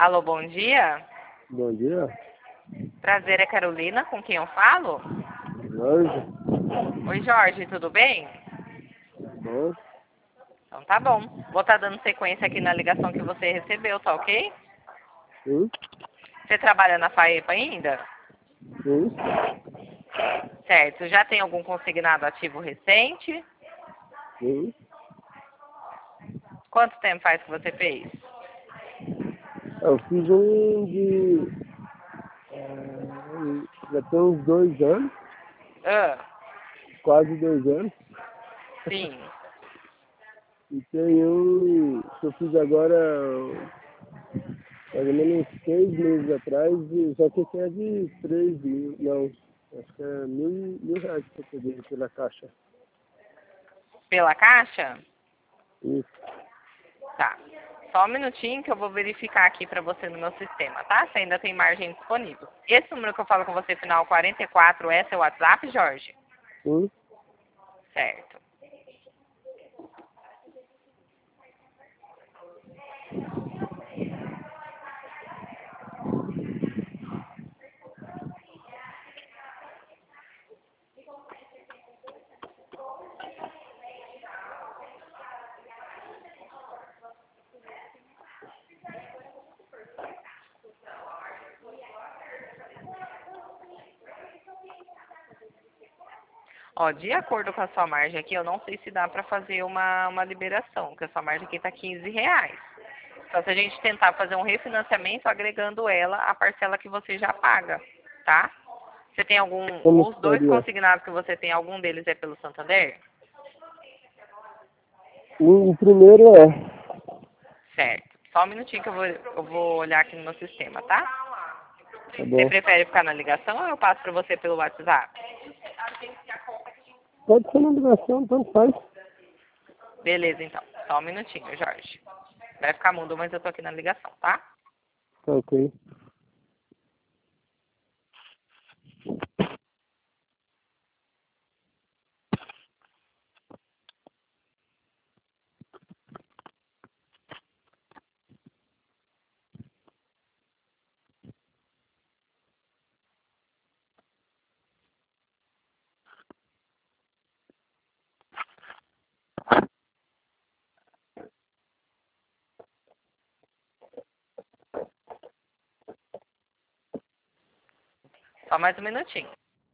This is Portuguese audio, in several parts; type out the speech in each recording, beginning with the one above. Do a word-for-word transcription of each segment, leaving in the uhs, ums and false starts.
Alô, bom dia. Bom dia. Prazer, é Carolina, com quem eu falo? Jorge. Oi, Jorge, tudo bem? Bom. Então tá bom. Vou estar dando sequência aqui na ligação que você recebeu, tá ok? Sim. Você trabalha na FAEPA ainda? Sim. Certo. Já tem algum consignado ativo recente? Sim. Quanto tempo faz que você fez? Eu fiz um de... é, já tem uns dois anos. Ah, Quase dois anos. sim. E tem um que eu fiz agora, mais ou menos uns seis meses atrás. E só que esse é de três mil. Não. Acho que é mil, mil reais que eu peguei pela caixa. Pela caixa? Isso. Tá. Só um minutinho que eu vou verificar aqui pra você no meu sistema, tá? Se ainda tem margem disponível. Esse número que eu falo com você, final quarenta e quatro, é seu WhatsApp, Jorge? Sim. Certo. Ó, de acordo com a sua margem aqui, eu não sei se dá para fazer uma, uma liberação, porque a sua margem aqui está quinze reais. Só se a gente tentar fazer um refinanciamento agregando ela à parcela que você já paga, tá? Você tem algum... Como Os dois seria? consignados que você tem, algum deles é pelo Santander? O, o primeiro é. Certo. Só um minutinho que eu vou, eu vou olhar aqui no meu sistema, tá? Tá Você bom. prefere ficar na ligação ou eu passo para você pelo WhatsApp? Pode ser na ligação, tanto faz. Beleza, então. Só um minutinho, Jorge. Vai ficar mudo, mas eu tô aqui na ligação, tá? Tá ok. Só mais um minutinho.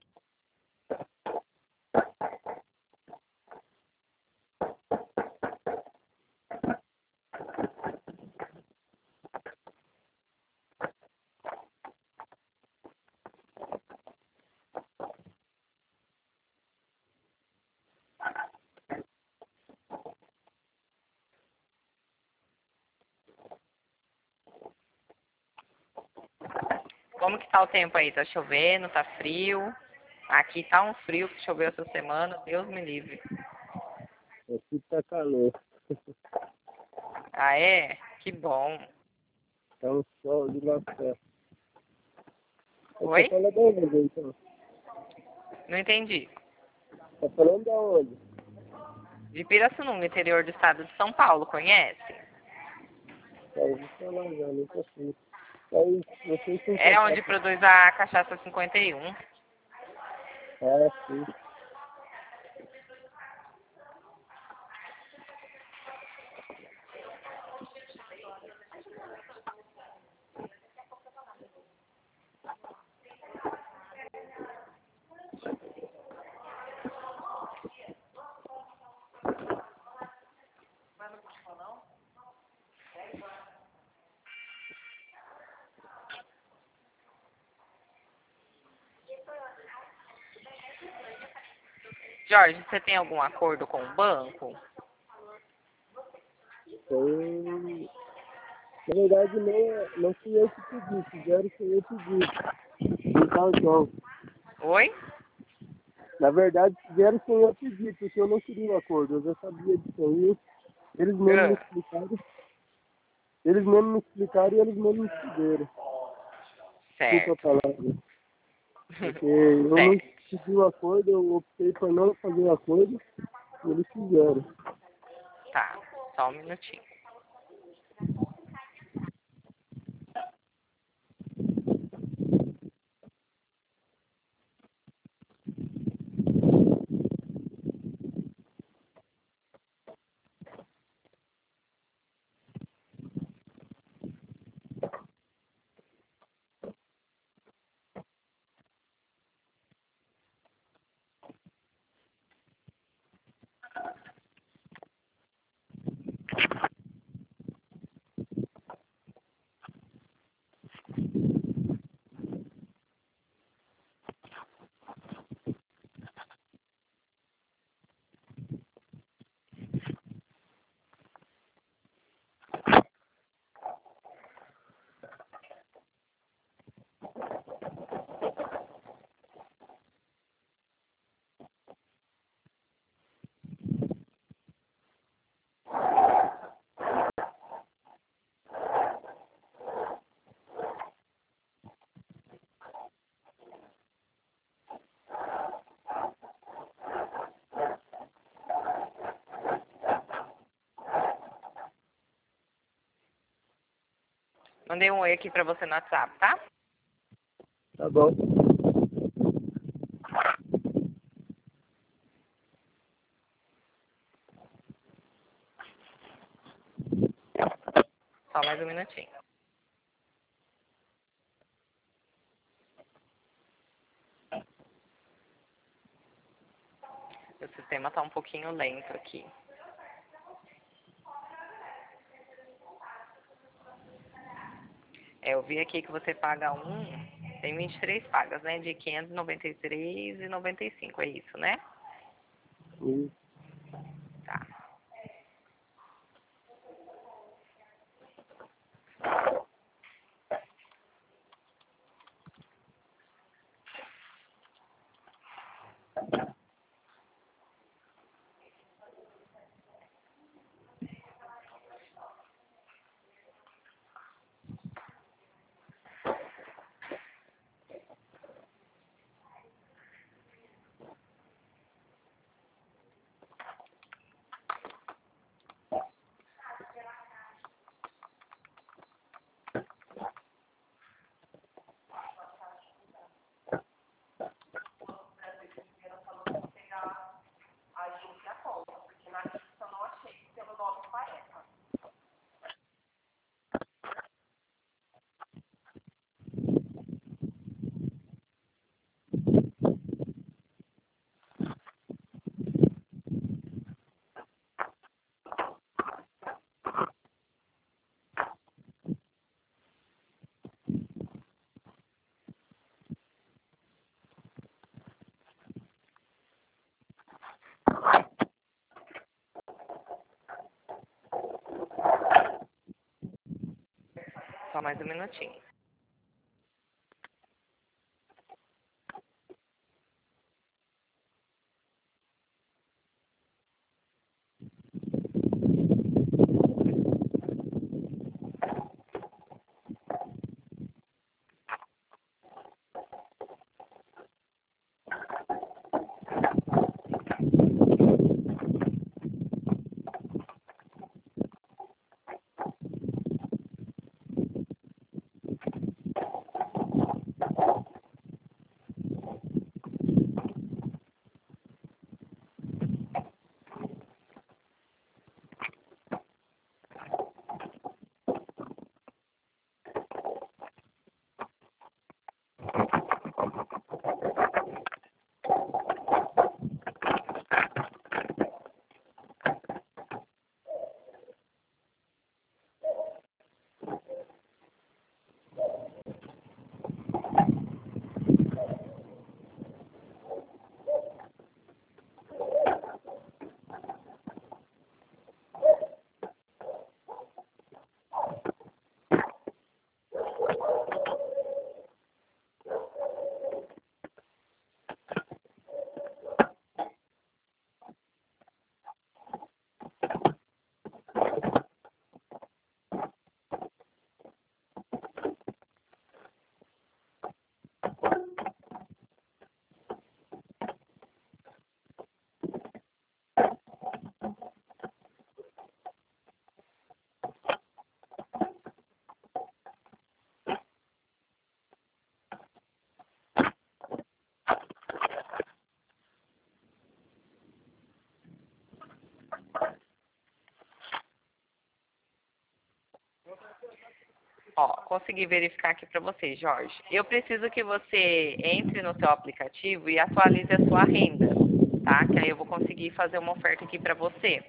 Como que tá o tempo aí? Tá chovendo? Tá frio? Aqui tá um frio que choveu essa semana. Deus me livre. Aqui tá calor. Ah, é? Que bom. Tá um sol de lascar. Você Oi? fala da onde, então? Não entendi. Tá falando da onde? De Pirassununga, interior do estado de São Paulo, conhece? Tá, eu vou falar já, nunca fui. Aí, vocês têm É onde contato? produz a cachaça cinquenta e um. Ah, sim. Jorge, você tem algum acordo com o banco? Então, na verdade, não, é- não fui eu que pedi. Fizeram que eu pedi. No cartão. Oi? Na verdade, fizeram sem eu pedir, porque eu não queria um acordo. Eu já sabia disso aí. Eles mesmos me Ah, explicaram. Eles mesmos me explicaram e eles mesmos me fizeram. Desculpa a certo. palavra. Porque eu não Certo. pedi o acordo, eu optei por não fazer o acordo e eles fizeram. Tá. Só um minutinho. Mandei um oi aqui pra você no WhatsApp, tá? Tá bom. Só mais um minutinho. O sistema tá um pouquinho lento aqui. É, eu vi aqui que você paga um, tem vinte e três pagas, né? De quinhentos e noventa e três reais e noventa e cinco, é isso, né? Isso. Tá. Só mais um minutinho. Ó, consegui verificar aqui para você, Jorge. Eu preciso que você entre no seu aplicativo e atualize a sua renda, tá? Que aí eu vou conseguir fazer uma oferta aqui para você.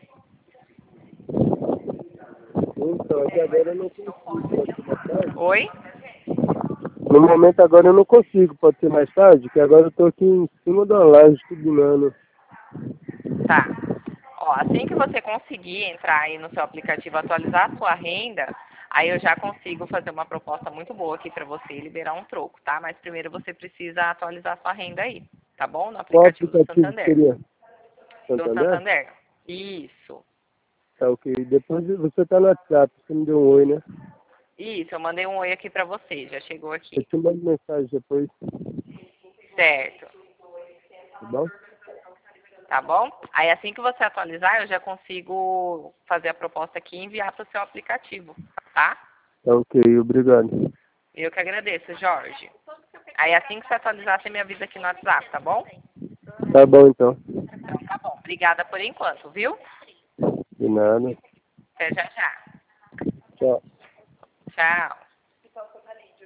Então, aqui agora eu não consigo, pode ser mais tarde? Oi? No momento agora eu não consigo, pode ser mais tarde, que agora eu tô aqui em cima da laje estudando. Tá. Ó, assim que você conseguir entrar aí no seu aplicativo, atualizar a sua renda, aí eu já consigo fazer uma proposta muito boa aqui para você e liberar um troco, tá? Mas primeiro você precisa atualizar a sua renda aí, tá bom? No Qual aplicativo do aplicativo que Santander. seria? Do Santander? Santander. Isso. Tá, ok. Depois você tá no WhatsApp, você me deu um oi, né? Isso, eu mandei um oi aqui para você, já chegou aqui. Eu te mando mensagem depois, Certo. tá bom? Tá bom? Aí assim que você atualizar, eu já consigo fazer a proposta aqui e enviar para o seu aplicativo, tá? Tá ok, obrigado. Eu que agradeço, Jorge. Aí assim que você atualizar, você me avisa aqui no WhatsApp, tá bom? Tá bom, então. Então tá bom. Obrigada por enquanto, viu? De nada. Até já já. Tchau. Tchau.